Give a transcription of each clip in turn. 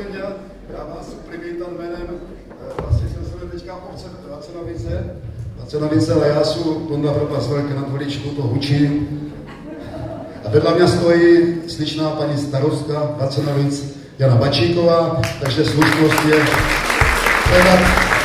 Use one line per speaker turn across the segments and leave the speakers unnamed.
odpoledne. Já vás privítam jménem, vlastně jsem se teďka obce Vacenovice, ale já jsem Tonda Vrba Velké nad Voličkou, to hučím. A vedle mě stojí sličná paní starostka Vacenovic Jana Bačíková, takže slušnost je předat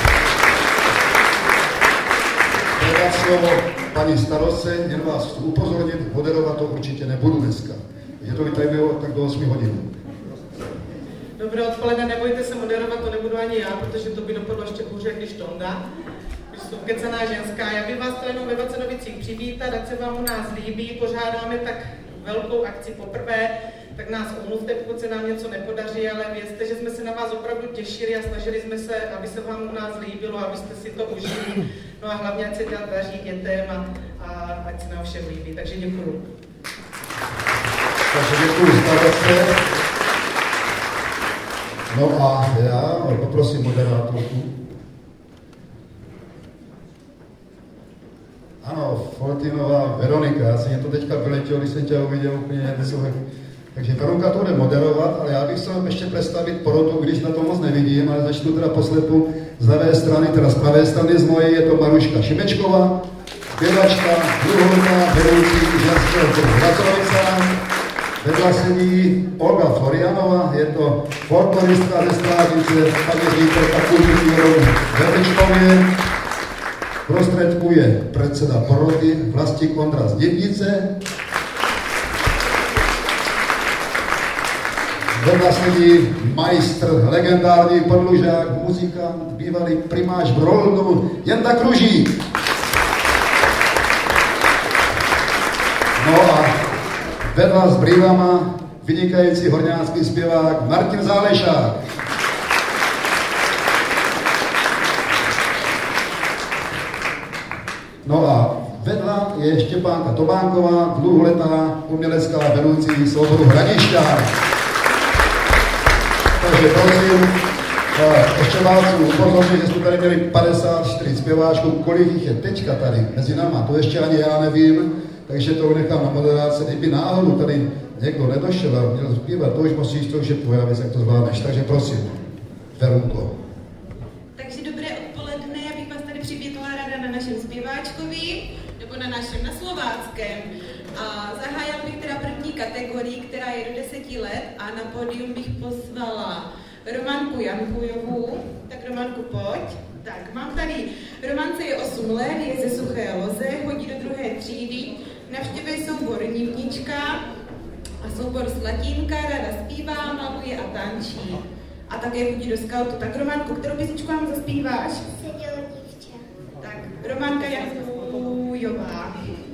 slovo paní starostce, jen vás chci upozornit, moderovat to určitě nebudu dneska. Je to tady bylo tak do 8 hodin.
Dobré odpoledne, nebojte se moderovat, to nebudu ani já, protože to by dopadlo ještě hůře, když Tonda. Když jsem kecená ženská, já bych vás to jenom ve Vacenovicích přivítat, ať se vám u nás líbí, pořádáme tak velkou akci poprvé, tak nás omluvte, pokud se nám něco nepodaří, ale vězte, že jsme se na vás opravdu těšili a snažili jsme se, aby se vám u nás líbilo, abyste si to užili. No a hlavně, ať se daří dětem a ať se nám všem líbí. Takže děkuju.
Takže děkuji starostce. No a já poprosím moderátorku. Ano, Foltinová Veronika, já jsem mě to teďka vyletěl, když jsem tě uviděl úplně nesouhek. Takže Veronka to bude moderovat, ale já bych se vám ještě představit porotu, když na to moc nevidím, ale začnu teda poslepu z levé strany, teda z pravé strany z mojej, je to Maruška Šimečková, zpěvačka, druhovka, vedoucí ženského trhu Vacenovice. Vedla sedí Olga Florianová, je to folkloristka ze Strážnice, pamětníka kulturní rodu Velečkově. Prostředkuje predseda poroty Vlastík Ondra z Děvnice. Vedla sedí majstr, legendární podlužák, muzikant, bývalý primář Brolnu, Jenda Kružík. No a vedla s brýlama vynikající horňácký zpěvák Martin Zálešák. No a vedla je Štěpánka Tobánková, dlouholetá umělecká vedoucí souboru Hradišťák. Takže prosím, ještě vás upozorňuji, že jsme tady měli 54 zpěváčků, kolik jich je teďka tady mezi náma, to ještě ani já nevím, takže to nechám na moderaci. Kdyby náhodou tady někdo nedošel a měl zpívat, to už je tvoje věc, jak to zvládneš, takže prosím, Verunko.
Takže dobré odpoledne, já bych vás tady přivítala ráda na našem zpěváčkovi, nebo na našem, na slováckém. A zahájila bych teda první kategorii, která je do 10 let a na pódium bych pozvala Románku Jankujovou. Tak Románku, pojď. Tak, mám tady, Románce je 8 let, je ze Suché Loze, chodí do 2. třídy, navštěvuje soubor Nivnička a soubor Slatínka, ráda zpívá, maluje a tančí. A také chodí do skautu. Tak Románku, kterou písničku vám zaspíváš?
Sedělo dívče.
Tak, Románka Jankujová.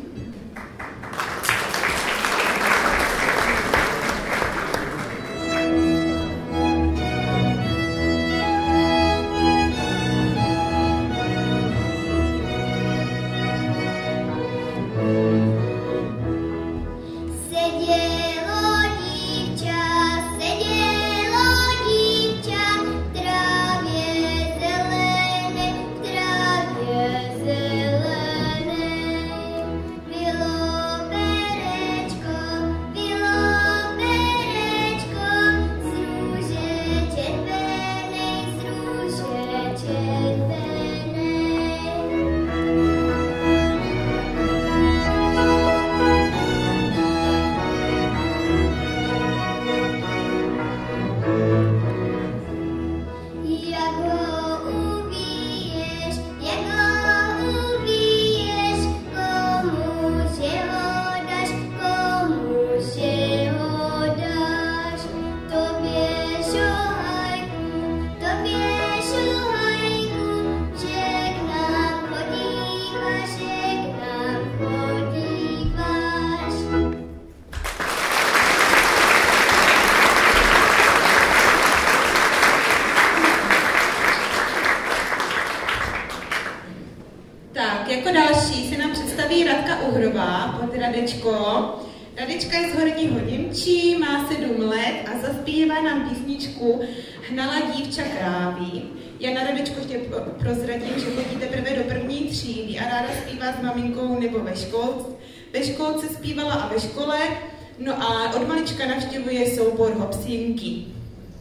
Radečka je z Horního Němčí, má 7 let a zaspívá nám písničku Hnala dívča krávy. Já na Radečku ještě prozradím, že chodí teprve do 1. třídy a ráda zpívá s maminkou nebo ve školce. Ve školce zpívala a ve škole, no a od malička navštěvuje soubor Hopsinky.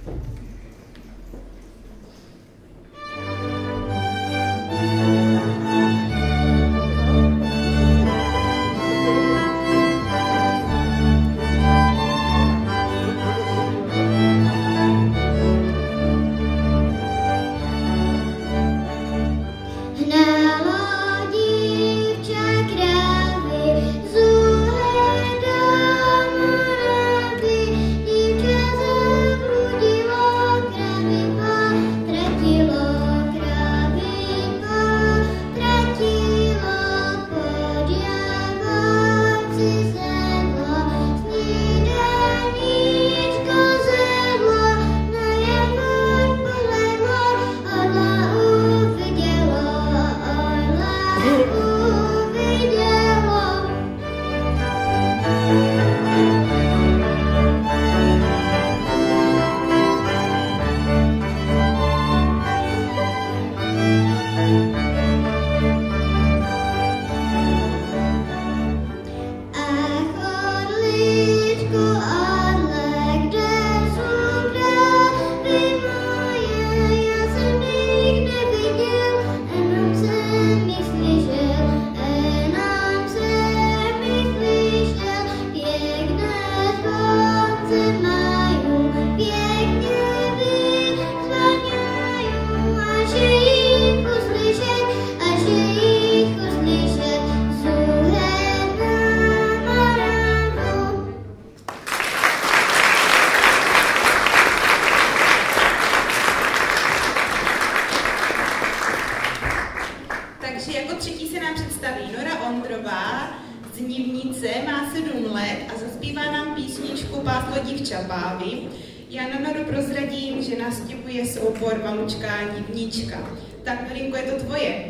Já na Noru prozradím, že nastupuje soubor Valučka Divnička. Tak, Norinko, je to tvoje.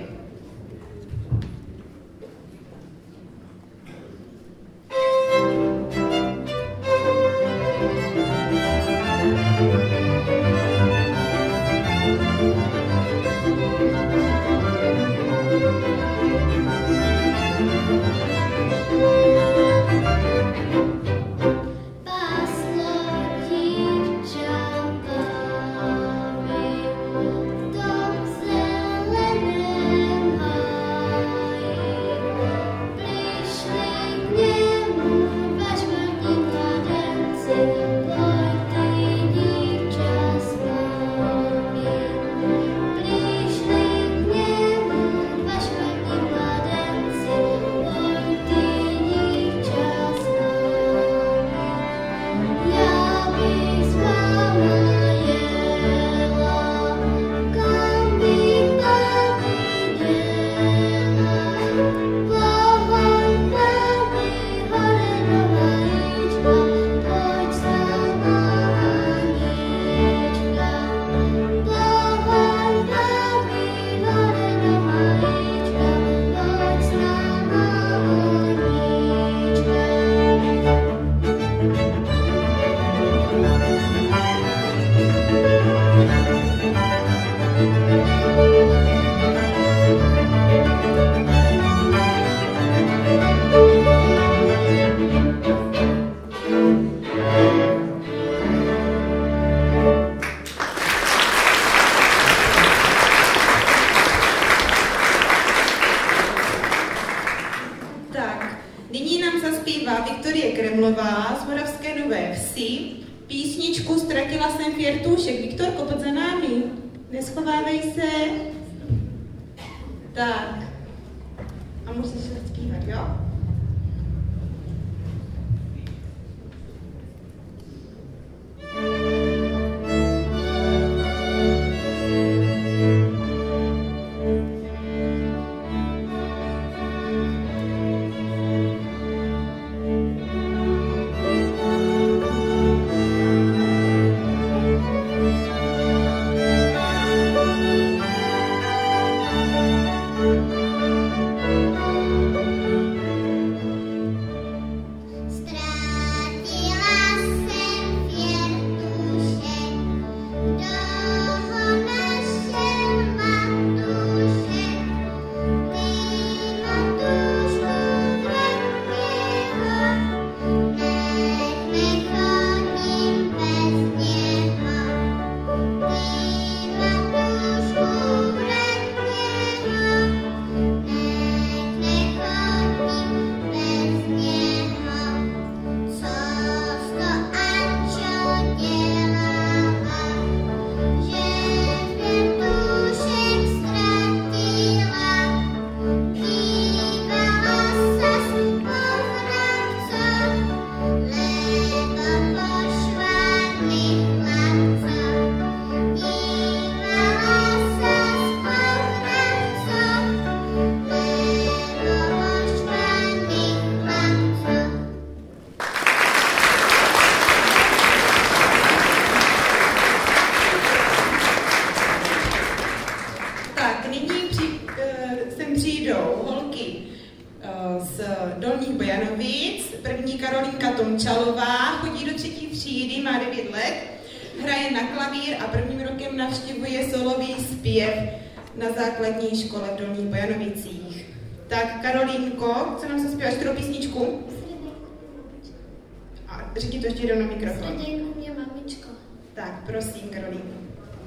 Z Moravské Nové Vsi písničku Ztratila jsem Fěrtůšek. Viktorko, pojď za námi. Neschovávej se. Tak. A musíš se zpívat, jo? hraje na klavír a prvním rokem navštěvuje solový zpěv na základní škole v Dolních Bojanovicích. Tak Karolínko, co nám zaspíváš, kterou písničku? A řekni to ještě jednou na mikrofon.
Srdenku mě mamičko.
Tak, prosím, Karolínko.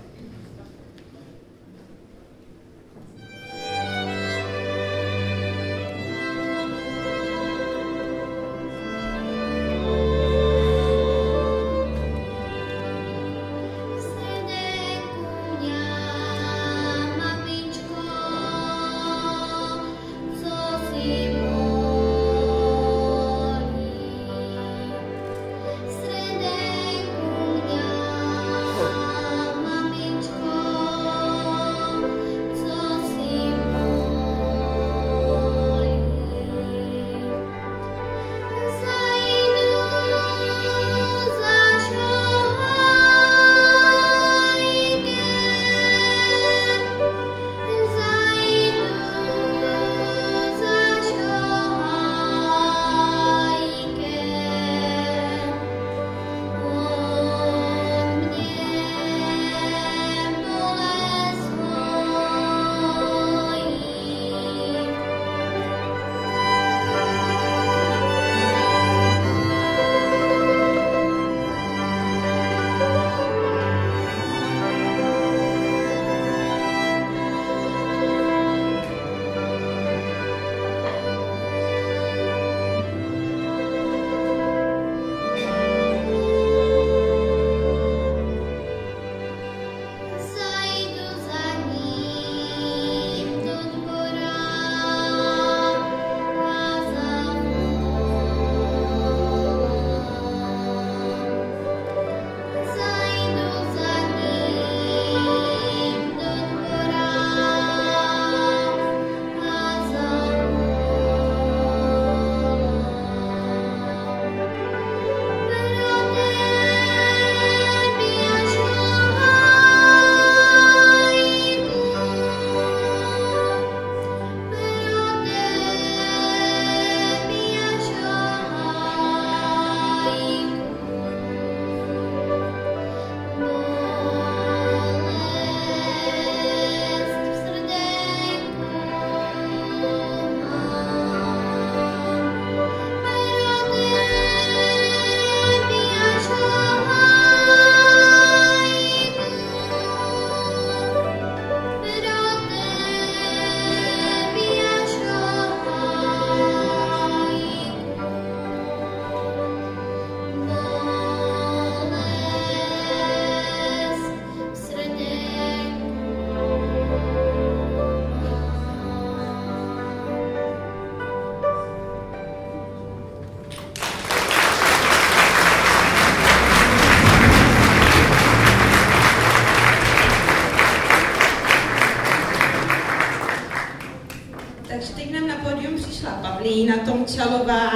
Pavlína Tomčalová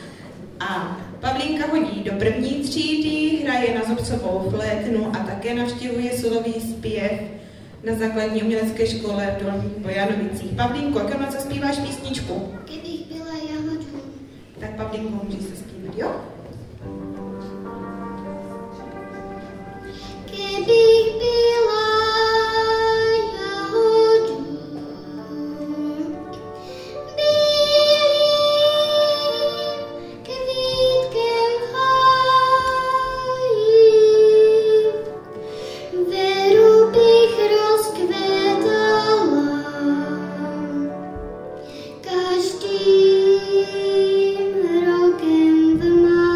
a Pavlínka chodí do první třídy, hraje na zobcovou flétnu a také navštěvuje solový zpěv na základní umělecké škole v Dolních Bojanovicích. Pavlínko, jakou nás zaspíváš písničku?
Kdybych byla jahodu.
Tak Pavlínko, můžeš se zpívat, jo?
Kdybych byla jahodu, kvítkem v háji, veru bych rozkvétala, každým rokem v máji.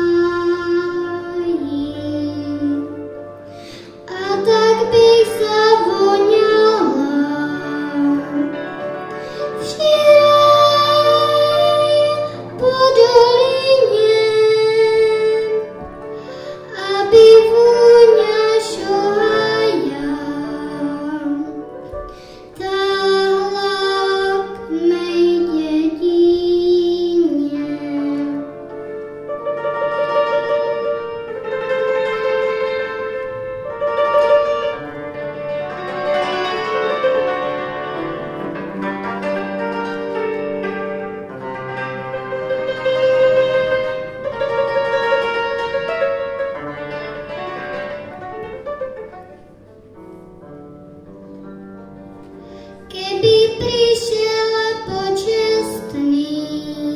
přišel počestný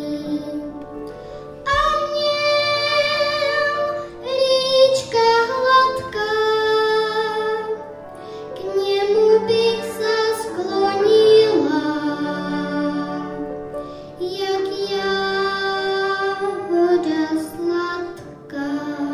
a měl líčka hladká, k němu bych se sklonila, jak jahoda sladká.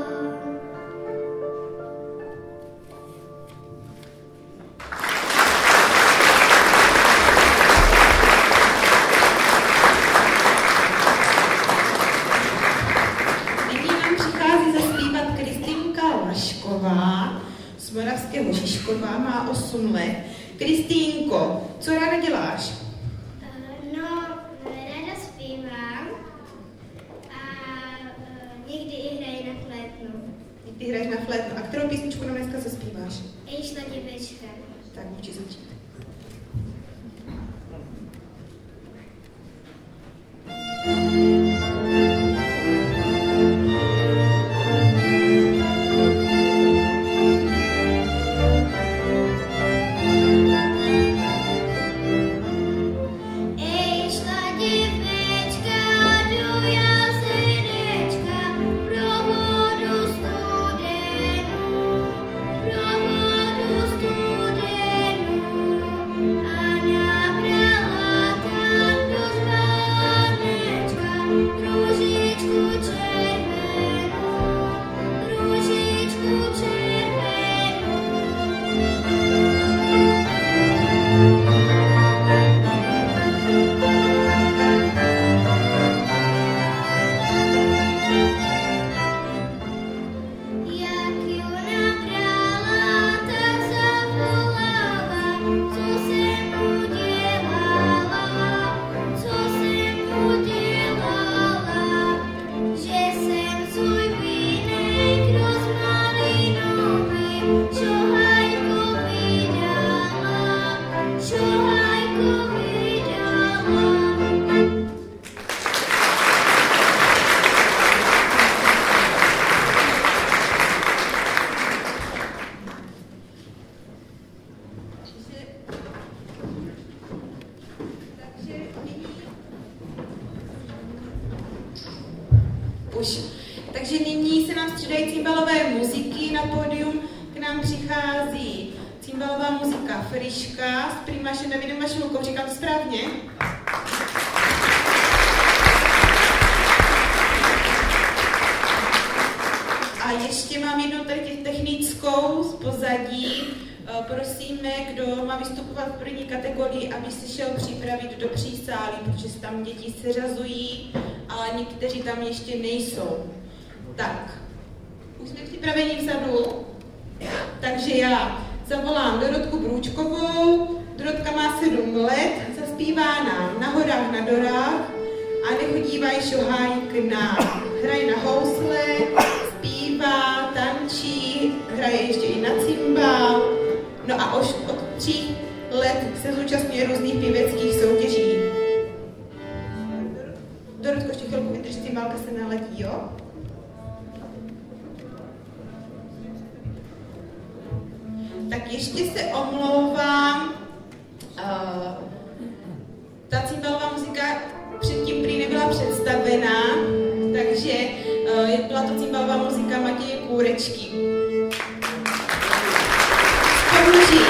Nyní nám přichází zaspívat Kristýnka Lašková z Moravského Žižkova, má 8 let. Kristýnko, co ráda děláš?
No, ráda zpívám a někdy i hraji na flétnu.
Ty hraješ na flétnu. A kterou písničku nám dneska zaspíváš?
Ejš na děvečka.
Tak můžeš začít.
Ejš na děvečka, do jazenečka, pro vodu studenou, a nabrala tam do zvánečka růžičku jak ju nabrala, tak zavolala, co jsem udělala, že jsem svůj vínek rozmalinový, šohajko vydala.
Takže nyní se nám střídají cimbalové muziky. Na pódium k nám přichází cimbalová muzika Friška s primášem Davidem Mašilkou. Říkám to správně? A ještě mám jednu tady technickou z pozadí. Prosíme, kdo má vystupovat v první kategorii, aby se šel připravit do přísálí, protože se tam děti seřazují, ale někteří tam ještě nejsou. Tak, už jsme připraveni vzadu? Takže já zavolám Dorotku Brůčkovou. Dorotka má 7 let, zaspívá nám Na horách, na dorách a nechodívaj šohaj k nám. Hraje na housle, zpívá, tančí, hraje ještě i na cimbál. No a už od 3 let se zúčastňuje různých pěveckých soutěží. Dorotko, ještě chvilku vydrž, cimbálka se naladí, jo? Tak ještě se omlouvám. Ta cimbalová muzika předtím prý nebyla představená, takže byla to cimbalová muzika Matěje Kůrečky. Sporuží.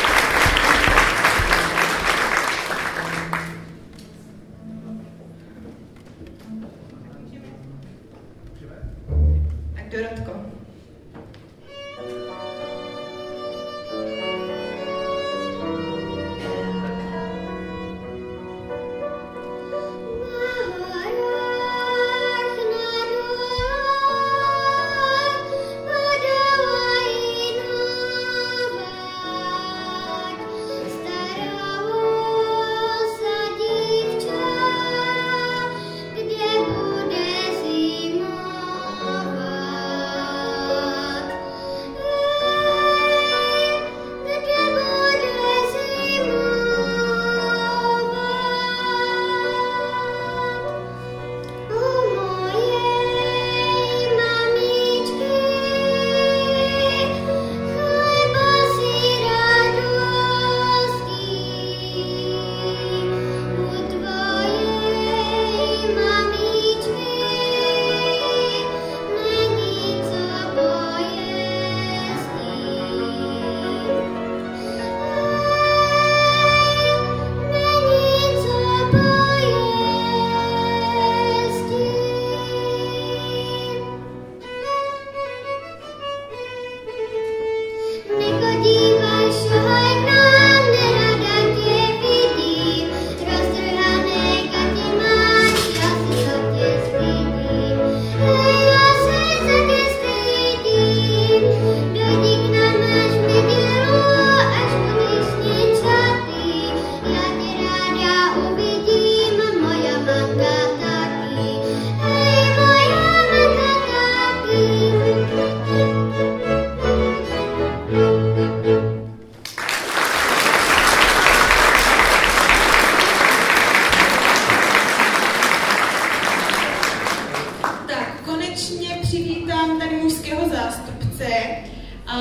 Tak Dorotko.
Na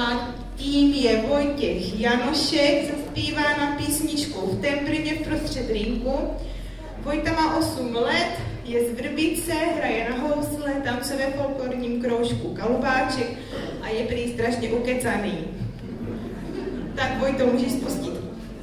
A tím je Vojtěch Janošek, zaspívá na písničku V Tembrině v prostřed rýnku. Vojta má 8 let, je z Vrbice, hraje na housle, tancuje ve folklorním kroužku Kalubáček a je prý strašně ukecaný. Tak Vojto, můžeš spustit.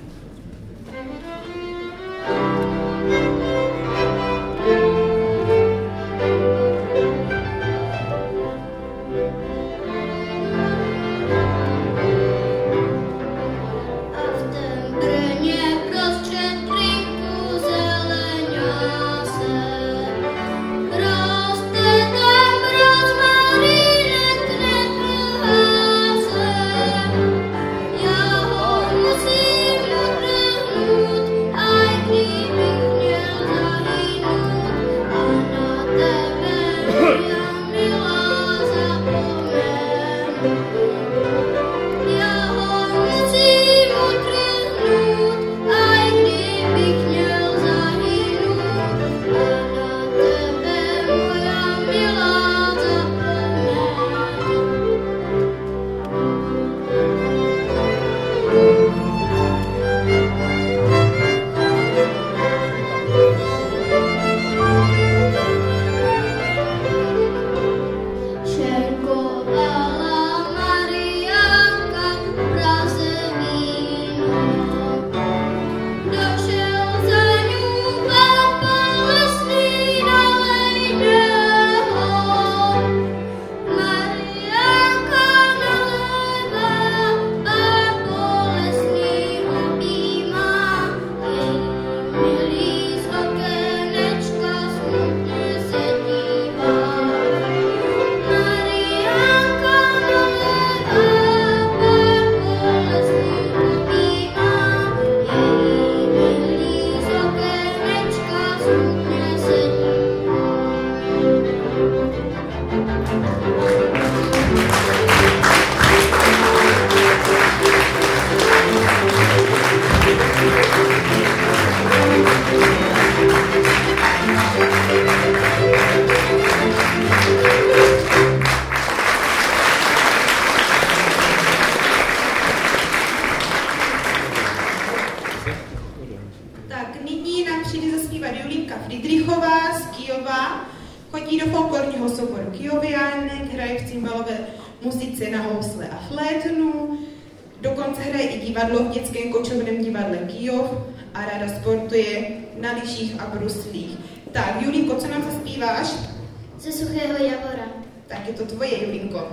Chodí do folklorního souboru Kyjoviánek, hraje v cymbalové muzice na housle a flétnu, dokonce hraje i divadlo v dětském kočovném divadle Kyjov a ráda sportuje na lyžích a bruslích. Tak, Julinko, co nám zaspíváš?
Ze Suchého Javora.
Tak je to tvoje, Julinko.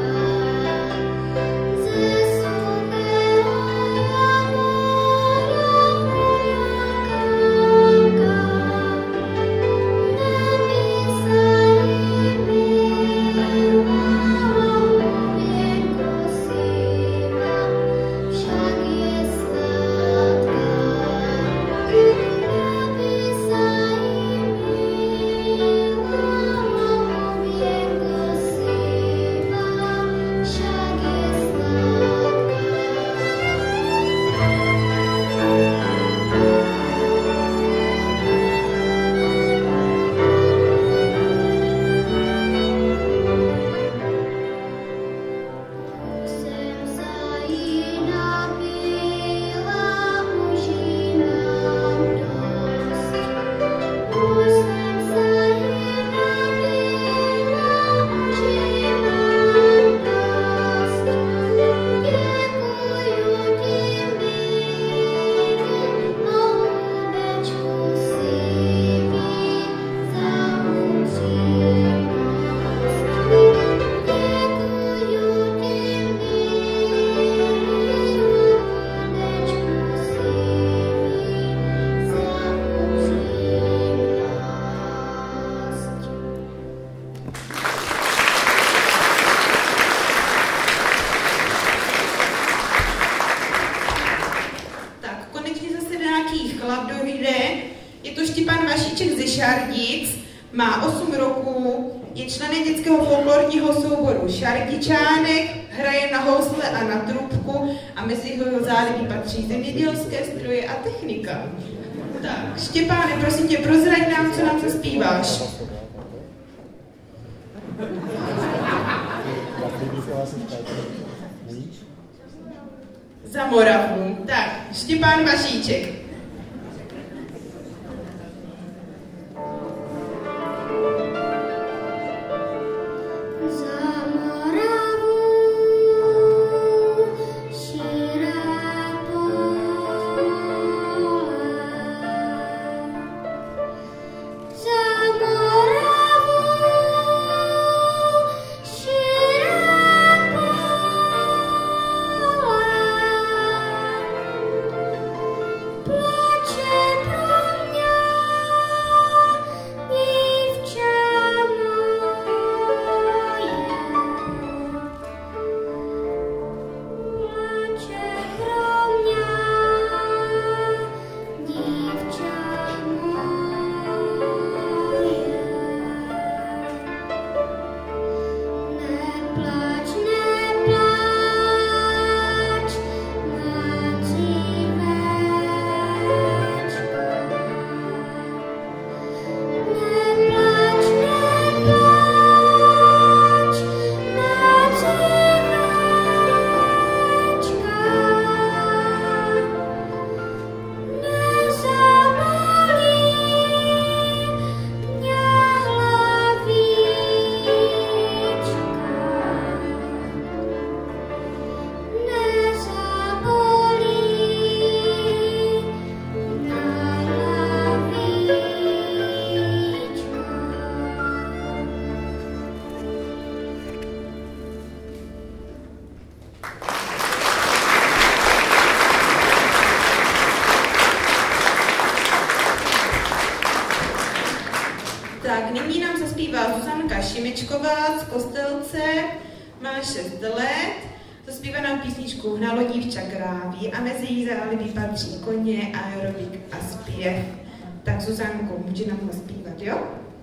Ze Suchého Javora
Je to Štěpán Vašíček ze Šardic, má 8 roků, je členem dětského folklorního souboru Šardičánek, hraje na housle a na trubku a mezi jeho zálibí patří zemědělské stroje a technika. Tak, Štěpáne, prosím tě, prozraď nám, co nám zaspíváš. Za Moravu. Tak, Štěpán Vašíček. Tak, nyní nám zaspívá Zuzanka Šimečková z Kostelce, má 6 let, zaspívá nám písničku Hnalo dívča kráví a mezi jí zálibí patří koně, aerobik a zpěv. Tak Zuzanko, může nám zaspívat, jo?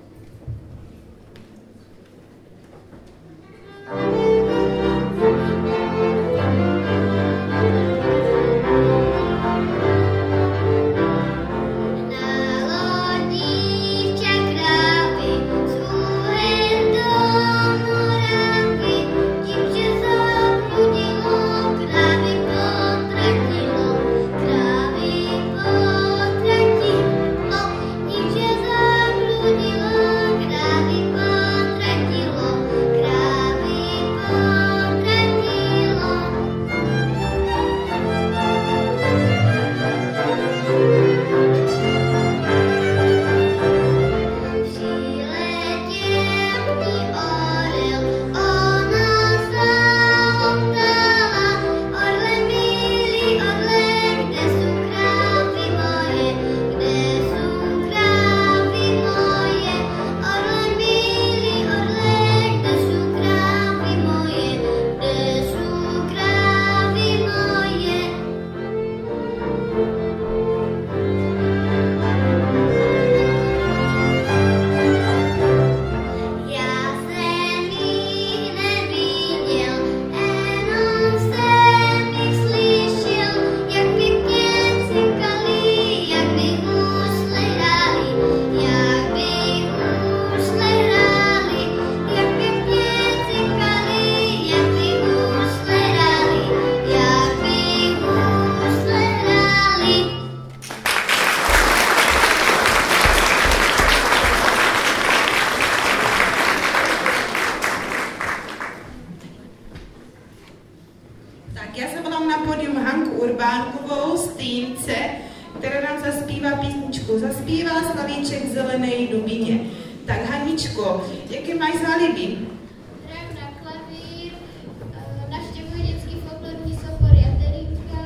Zaspívá Slavíček v Zelenej dubině. Tak Haničko, jaké máš záliby?
Hraju na klavír, navštěvuji dětský folklorní soubor Jatelínka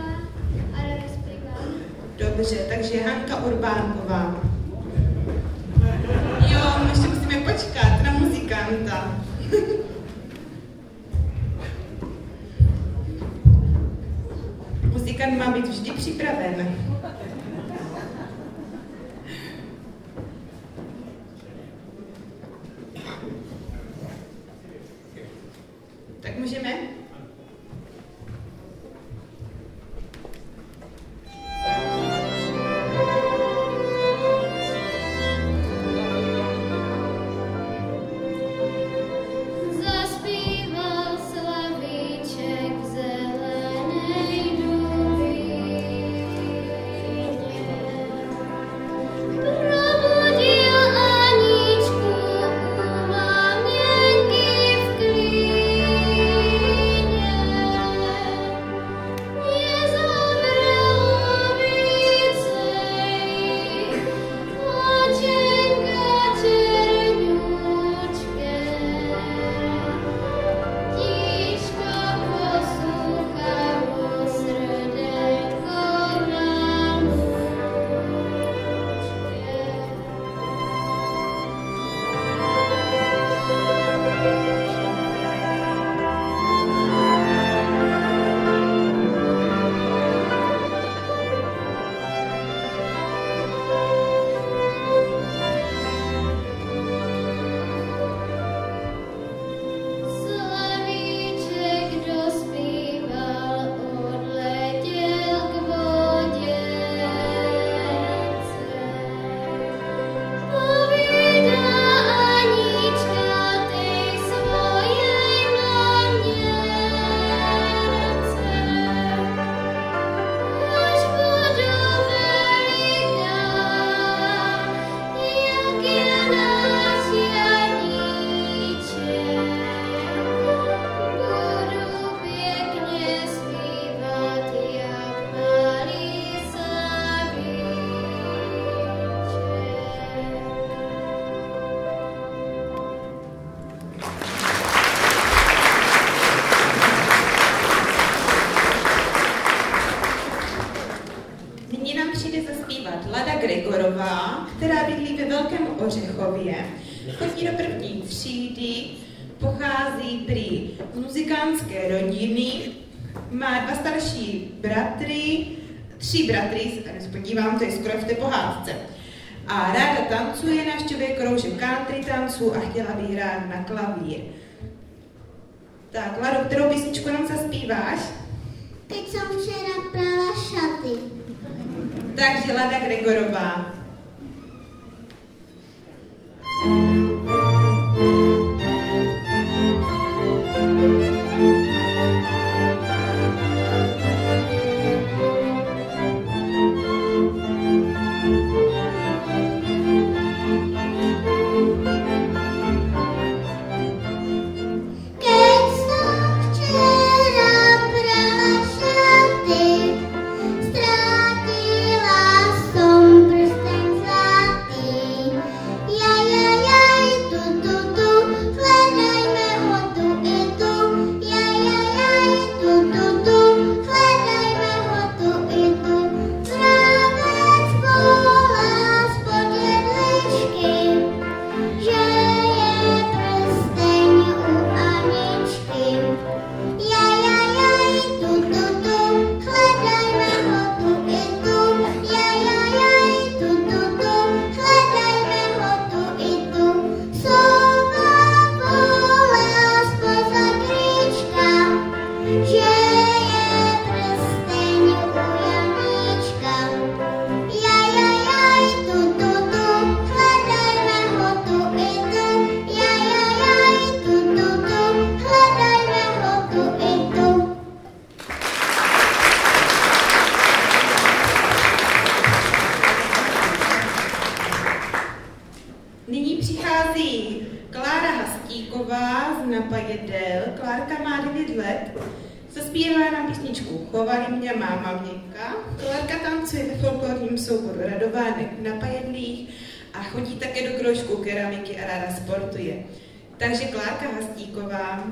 a ráda zpívám.
Dobře, takže Hanka Urbánková. Jo, ještě musíme počkat na muzikanta. Muzikant má být vždy připraven. můžeme? Která bydlí ve Velkém Ořechově, chodí do první třídy, pochází prý z muzikánské rodiny, má 2 starší bratry, 3 bratry, se podívám, to je skoro v té pohádce. A ráda tancuje, navštěvuje kroužek country tanců a chtěla by hrát na klavír. Tak, Lado, kterou písničku nám zaspíváš?
Teď jsem včera prala šaty.
Takže Lada Gregorová. Klárka má 9 let, zaspívá nám písničku Chovali mě máma vněka. Klárka tancuje ve folklorním souboru Radovánek na Pajedlích a chodí také do kroužku keramiky a ráda sportuje. Takže Klárka Hastíková.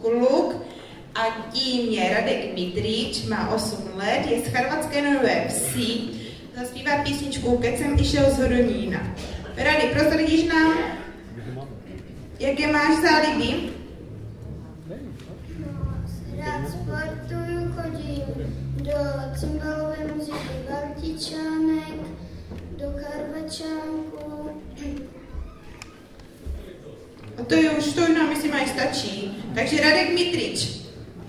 kluk a tím je Radek Mitrič, má 8 let, je z Chorvatské Nové Vsi, zaspívá písničku Keď jsem išel z Hodonína. Rady, prozradíš nám, jaké máš záliby?
Rád sportuju, chodím do cymbalové muziky Valtičánek, do Karvačánku.
A to je už, to nám myslím aj stačí. Takže Radek Mitrič.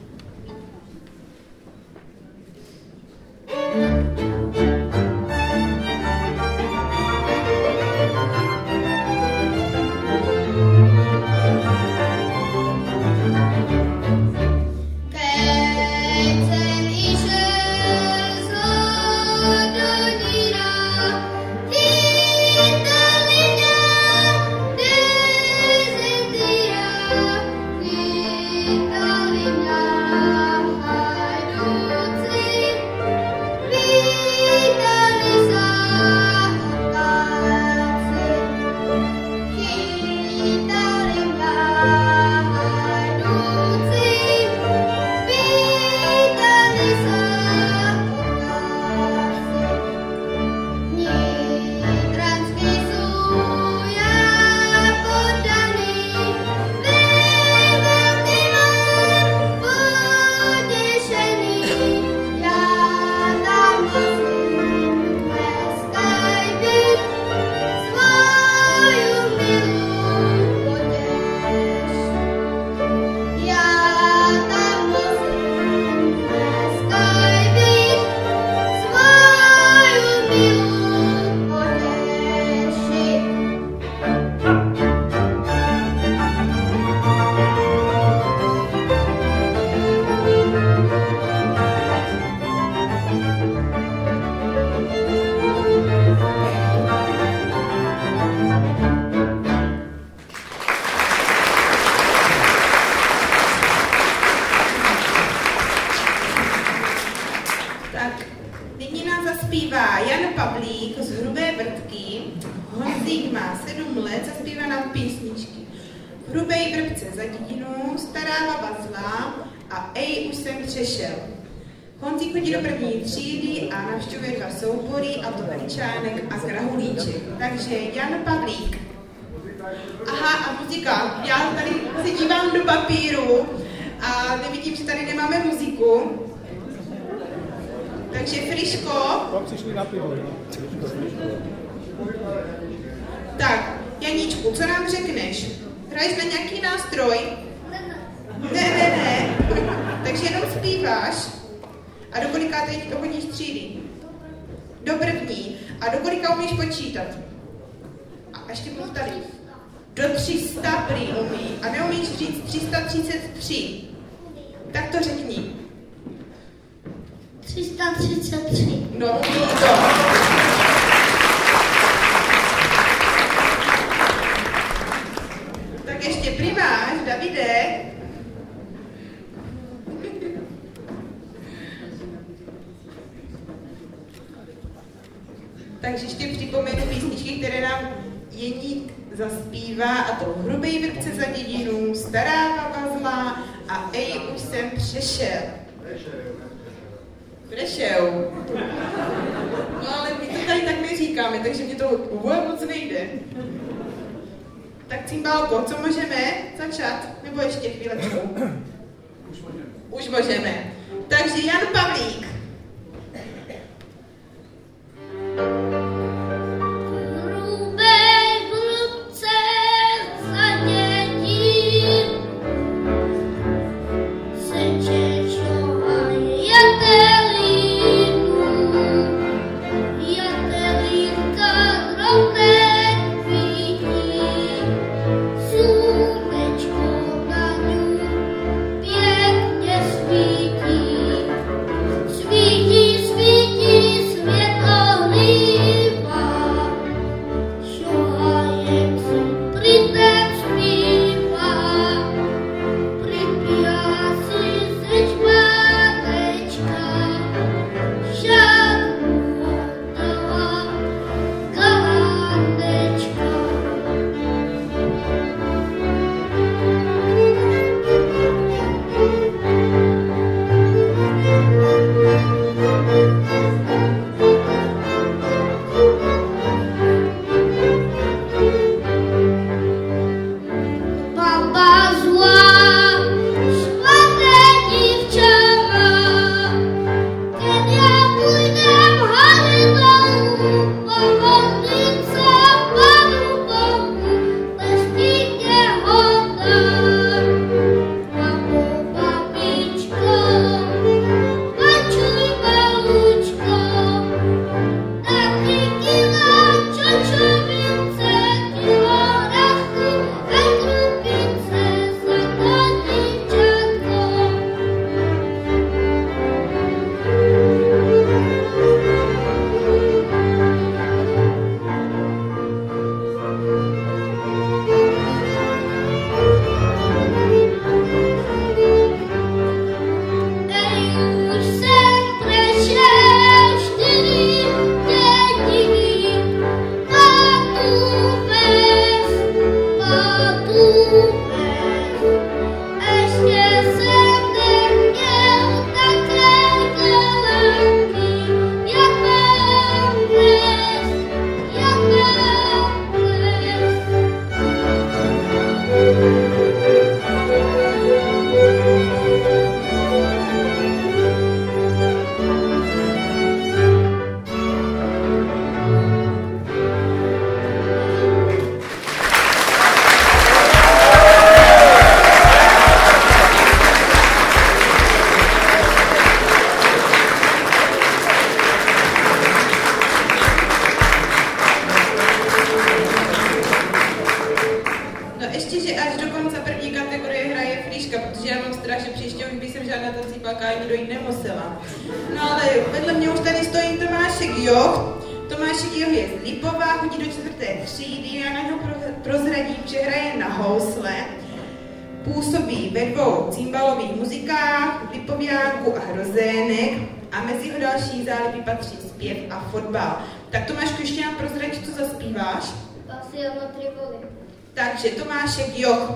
Takže Jan Pavlík. Aha, a muzika. Já tady se dívám do papíru a nevidím, že tady nemáme muziku. Takže Friško. Tak, Janíčku, co nám řekneš? Hraješ na nějaký nástroj? Ne. Takže jenom zpíváš. A do kolika teď to chodíš třídy? Do první. A do kolika umíš počítat? A ještě budu tady. Do 300 prý umí. A neumíš říct 333. Tak to řekni.
333.
No, umí to. Tak ještě primáš, Davide. Takže ještě připomenu písničky, které nám Jeník zaspívá, a to Hrubej vrpce za dědinu, Stará baba zlá a Ej, už jsem přešel. Přešel. No ale my to tady tak neříkáme, takže mě to vůbec moc nejde. Tak Cymbálko, co můžeme začat? Nebo ještě chvílečku? Už můžeme. Takže Jan Pavlík.
Svítí
a nikdo jít nemusela. No ale vedle mě už tady stojí Tomášek Joch. Tomášek Joch je z Lipova, chodí do 4. třídy, já na něho prozradím, že hraje na housle. Působí ve 2 cimbalových muzikách, Lipoviánku a Hrozének a mezi jeho další záliby patří zpěv a fotbal. Tak Tomášku, ještě nám prozradí, co zaspíváš?
Pasilno Tripoli.
Takže Tomášek Joch.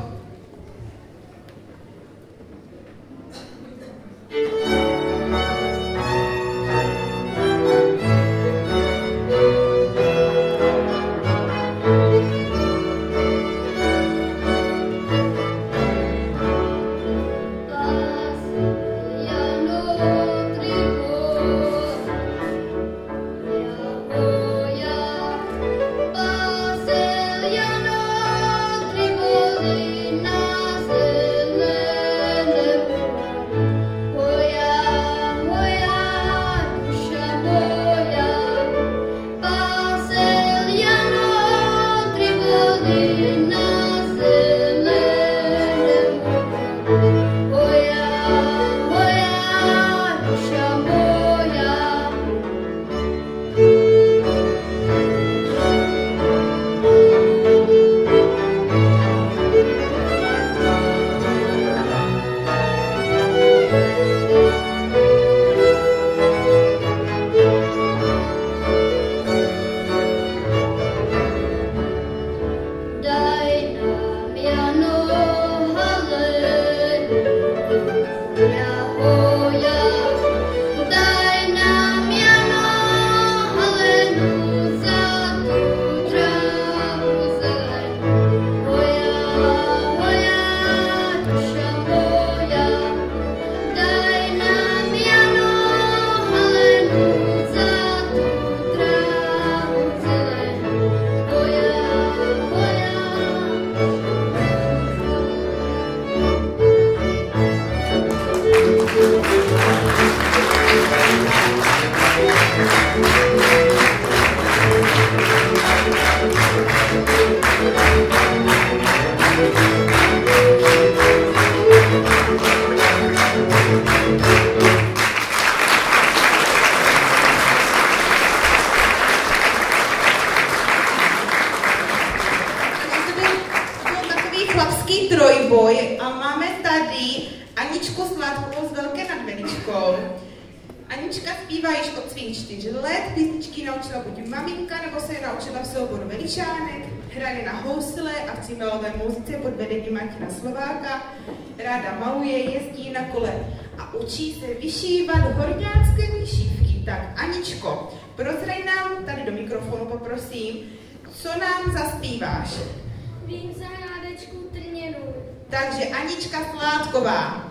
Ráda maluje, jezdí na kole a učí se vyšívat horňácké vyšívky. Tak Aničko, prozrej nám tady do mikrofonu, poprosím, co nám zaspíváš?
Vím zahrádečku trněnu.
Takže Anička Sládková.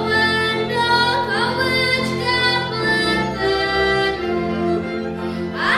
A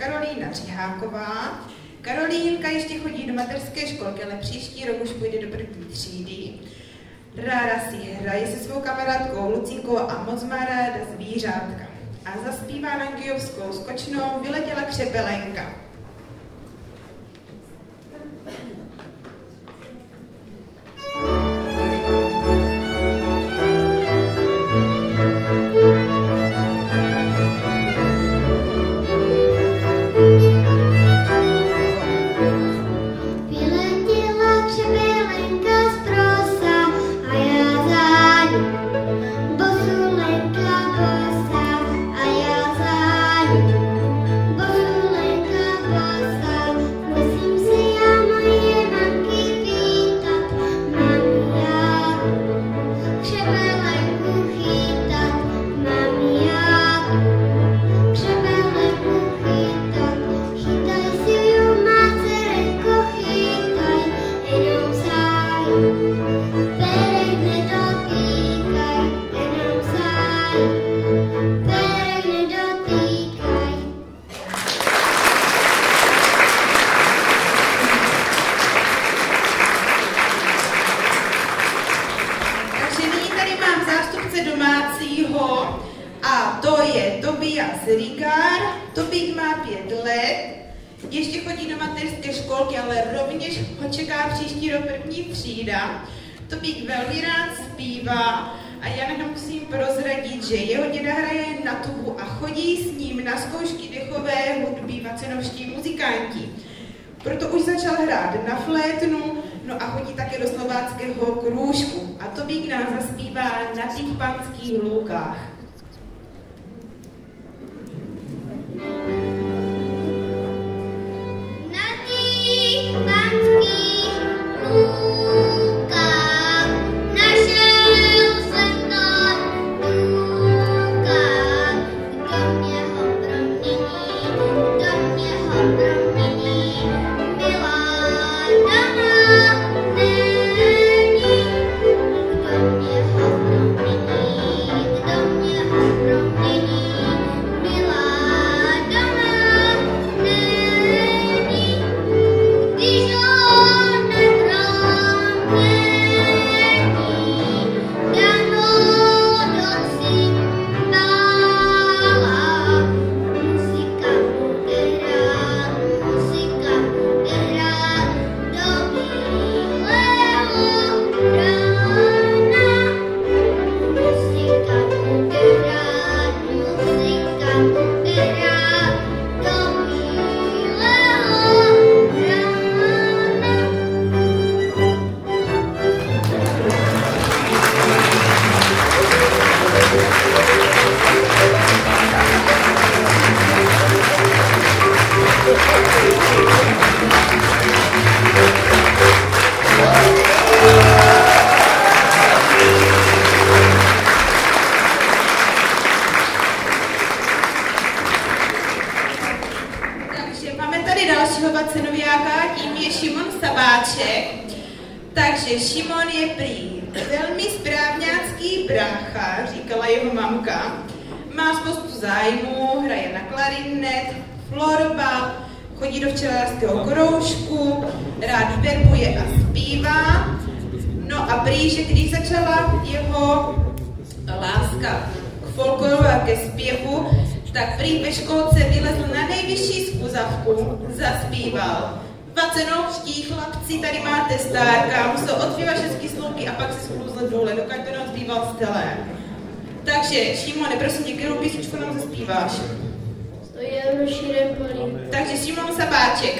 Karolína Řiháková. Karolínka ještě chodí do mateřské školky, ale příští rok už půjde do první třídy. Ráda si hraje se svou kamarádkou Lucinkou a moc má ráda zvířátka. A zaspívá na kyjovskou skočnou Vyletěla křepelenka. Tobík má 5 let, ještě chodí do mateřské školky, ale rovněž ho čeká příští rok první třída. Tobík velmi rád zpívá a já jenom musím prozradit, že jeho děda hraje na tubu a chodí s ním na zkoušky dechové hudby vacenovští muzikanti. Proto už začal hrát na flétnu, no a chodí také do slováckého krůžku. A Tobík nás zaspívá Na těch panských lůkách. Takže Šimon je prý velmi správňácký brácha, říkala jeho mamka. Má spoustu zájmů, hraje na klarinet, florbal, chodí do včelařského kroužku, rád verbuje a zpívá. No a prý, že když začala jeho láska k folkloru a ke zpěvu, tak prý ve školce vylezl na nejvyšší skuzavku, zaspíval. Vacenovští chlapci, tady máte stárka, musel odpívat všechny sloupky a pak se sklouzl dole, dokud to neodpíval celé. Takže, Šimone, prosím tě, kterou písničku nám zaspíváš?
Stojím v širém poli.
Takže Šimon Sabáček.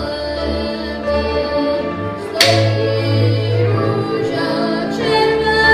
Stojí růža červená.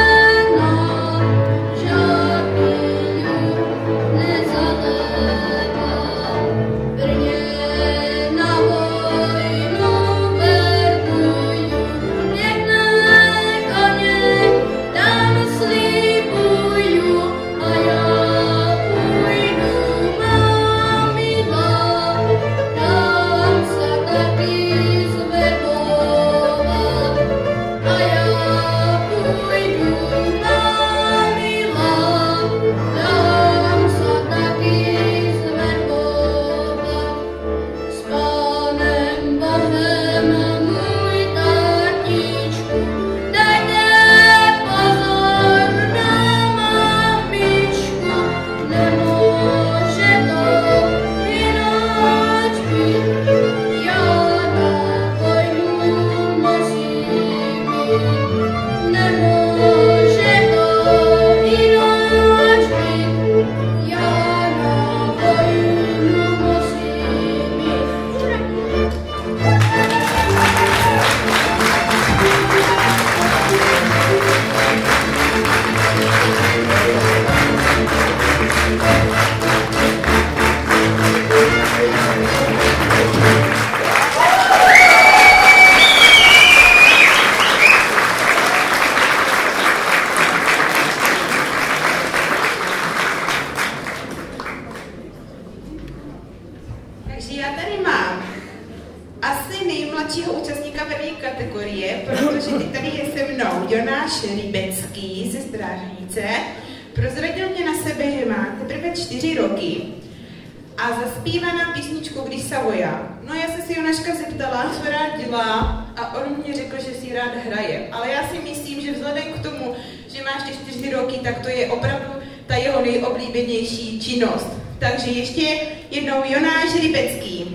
mnou Jonáš Rybecký ze Strážnice. Prozradil mě na sebe, že má teprve 4 roky a zaspívá nám písničku Když Savoja. No já jsem si Jonáška zeptala, co rád dělá a on mě řekl, že si rád hraje. Ale já si myslím, že vzhledem k tomu, že máš ty 4 roky, tak to je opravdu ta jeho nejoblíbenější činnost. Takže ještě jednou Jonáš Rybecký.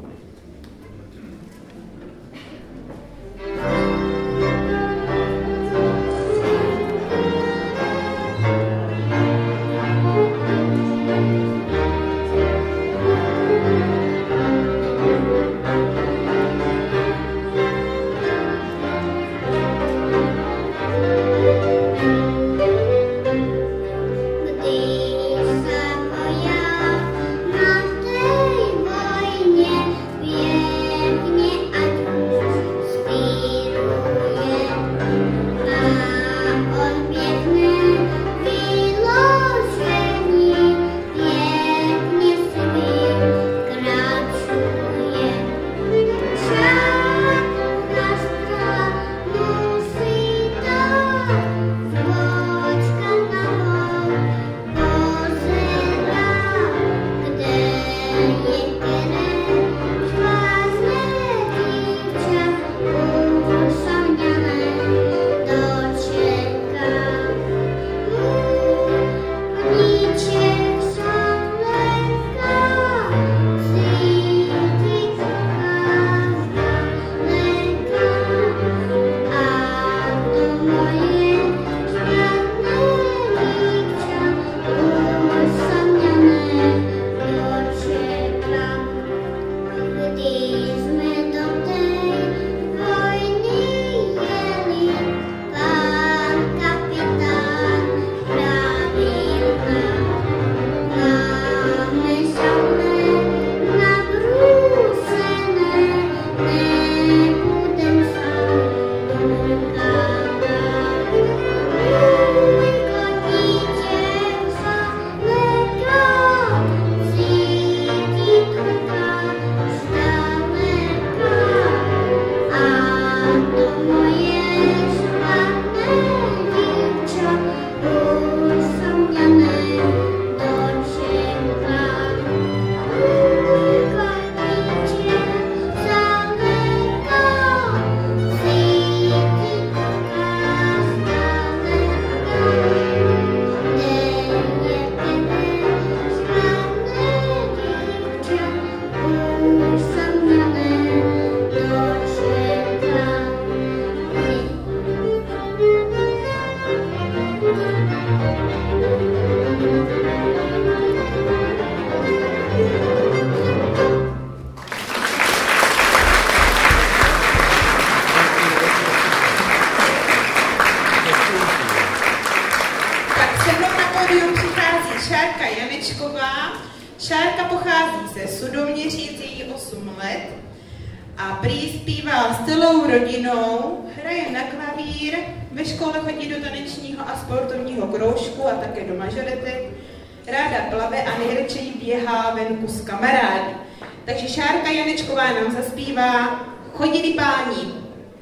Šárka pochází ze Sudoměří, je jí 8 let a prý zpívá s celou rodinou, hraje na klavír, ve škole chodí do tanečního a sportovního kroužku a také do mažoretek, ráda plave a nejradši běhá venku s kamarády. Takže Šárka Janečková nám zaspívá Chodili páni.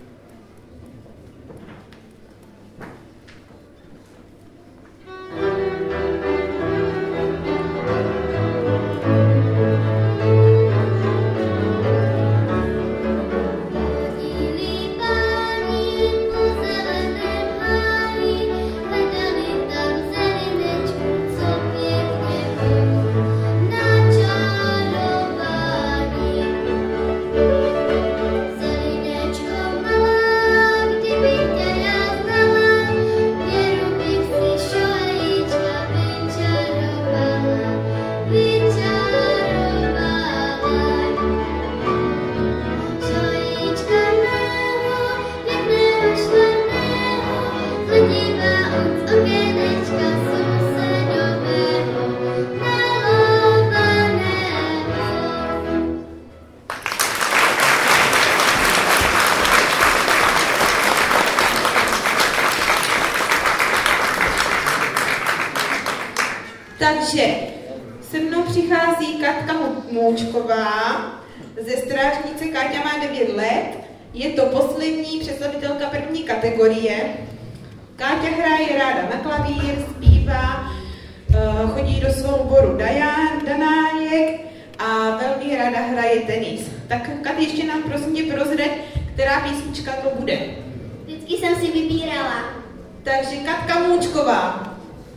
Takže se mnou přichází Katka Můčková ze Strážnice. Káťa má 9 let, Je to poslední představitelka první kategorie. Káťa hraje ráda na klavír, zpívá, chodí do souboru Danájek a velmi ráda hraje tenis. Tak Kat, ještě nám prosím tě prozrať, která písnička to bude.
Vždycky jsem si vybírala.
Takže Katka Můčková.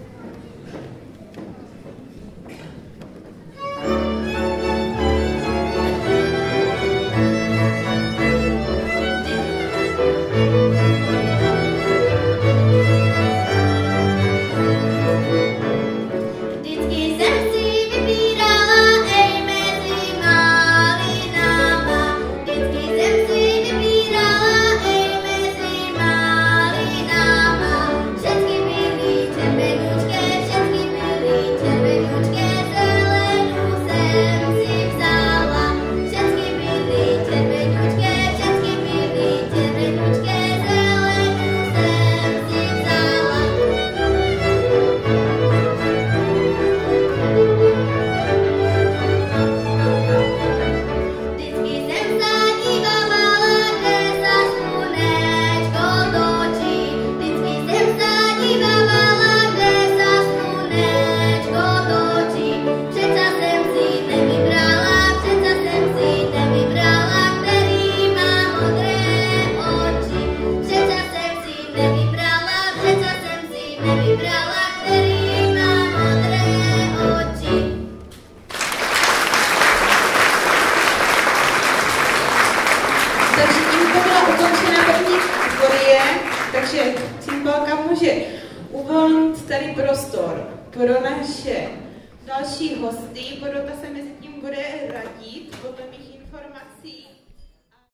Takže Cymbalka může uvolnit tady prostor pro naše další hosty. Porota se mezi tím bude radit podle mých informací.